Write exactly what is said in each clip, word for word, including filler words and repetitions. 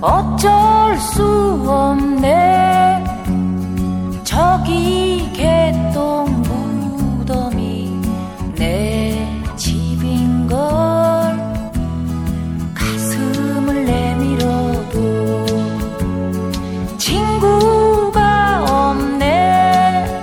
어쩔 수 없네. 저기 개똥 무덤이 내 집인걸. 가슴을 내밀어도 친구가 없네.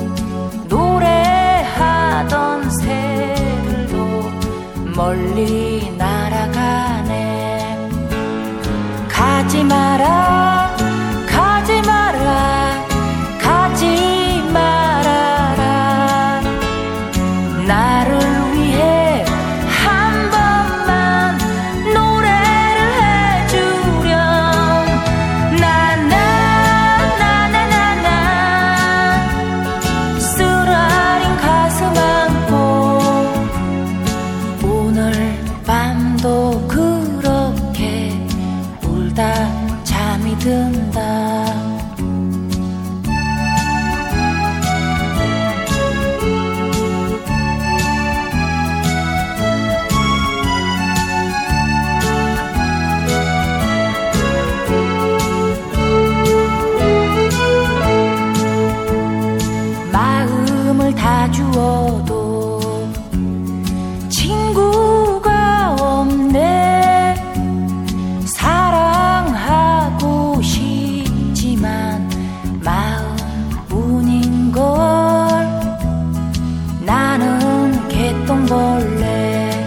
노래하던 새들도 멀리 날아가네. 가지 마라, 가지 마라, 가지 말아라. 나를 위해 한 번만 노래를 해주렴. 나나나나나나 쓰라린 가슴 안고 오늘 밤도 그렇게 울다 잠이 든다. 마음을 다 주어도 친구가 없네. 사랑하고 싶지만 마음뿐인걸. 나는 개똥벌레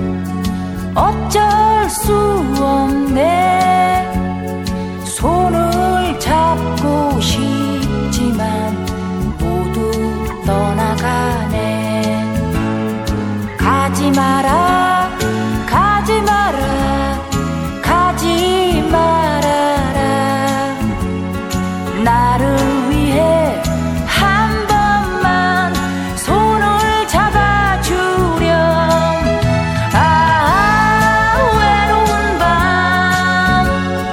어쩔 수 없네. 손을 잡고 싶지만 모두 떠나가네. 가지 마라, 가지 마라, 가지 말아라. 나를 위해 한 번만 손을 잡아주렴. 아, 외로운 밤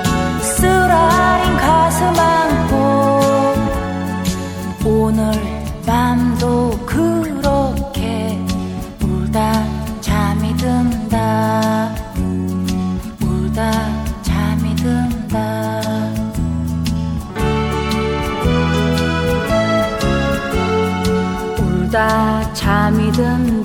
쓰라린 가슴 안고 오늘 밤도 그렇게 울다 잠이 든다. 울다 잠이 든다. 울다 잠이 든다.